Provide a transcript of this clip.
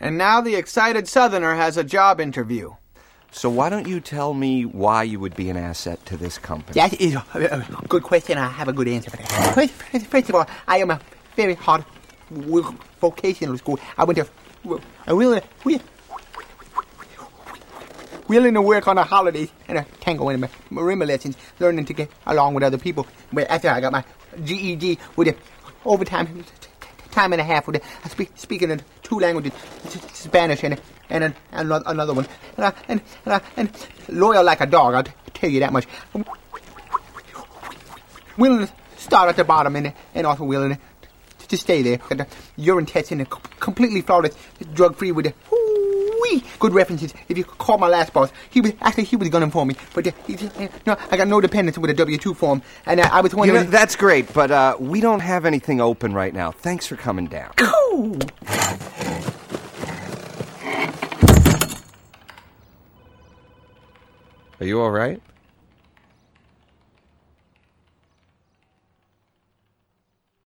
And now the excited Southerner has a job interview. So why don't you tell me why you would be an asset to this company? That is a good question. I have a good answer for that. First of all, I am a very hard vocational school. I went to willing to work on the holidays and a tango and marimba lessons, learning to get along with other people. But after I got my GED with the overtime time and a half with the speaking in 2 languages, Spanish and another one, and loyal like a dog. I'll tell you that much. Willing to start at the bottom and also willing to stay there. The urine testing is completely flawless, drug-free with the good references. If you call my last boss, he was gunning for me, but I got no dependence with a W-2 form, and I was wondering. That's great, but we don't have anything open right now. Thanks for coming down. Cool. Are you all right?